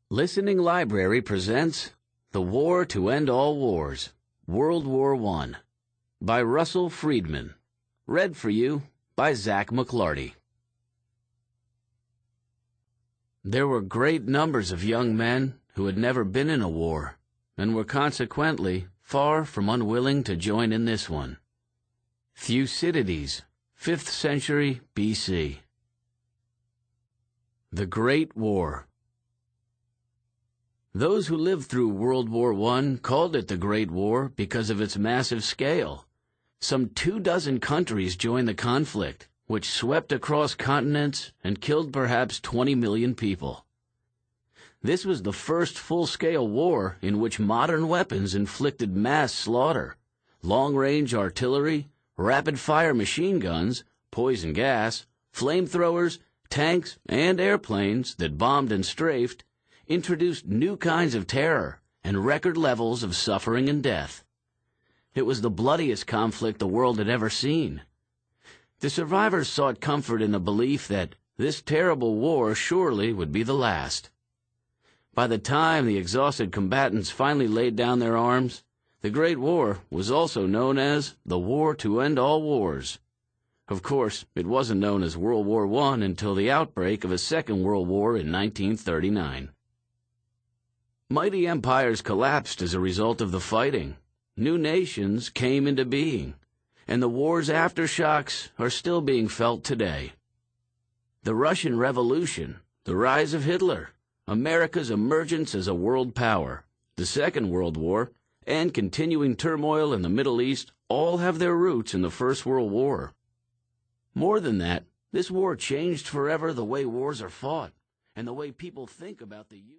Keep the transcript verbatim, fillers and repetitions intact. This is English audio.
Listening Library presents The War to End All Wars, World War One, by Russell Friedman. Read for you by Zach McLarty. There were great numbers of young men who had never been in a war, and were consequently far from unwilling to join in this one. Thucydides, fifth century B C. The Great War. Those who lived through World War One called it the Great War because of its massive scale. Some two dozen countries joined the conflict, which swept across continents and killed perhaps twenty million people. This was the first full-scale war in which modern weapons inflicted mass slaughter. Long-range artillery, rapid-fire machine guns, poison gas, flamethrowers, tanks, and airplanes that bombed and strafed introduced new kinds of terror and record levels of suffering and death. It was the bloodiest conflict the world had ever seen. The survivors sought comfort in the belief that this terrible war surely would be the last. By the time the exhausted combatants finally laid down their arms, the Great War was also known as the War to End All Wars. Of course, it wasn't known as World War One until the outbreak of a Second World War in nineteen thirty-nine. Mighty empires collapsed as a result of the fighting. New nations came into being, and the war's aftershocks are still being felt today. The Russian Revolution, the rise of Hitler, America's emergence as a world power, the Second World War, and continuing turmoil in the Middle East all have their roots in the First World War. More than that, this war changed forever the way wars are fought and the way people think about the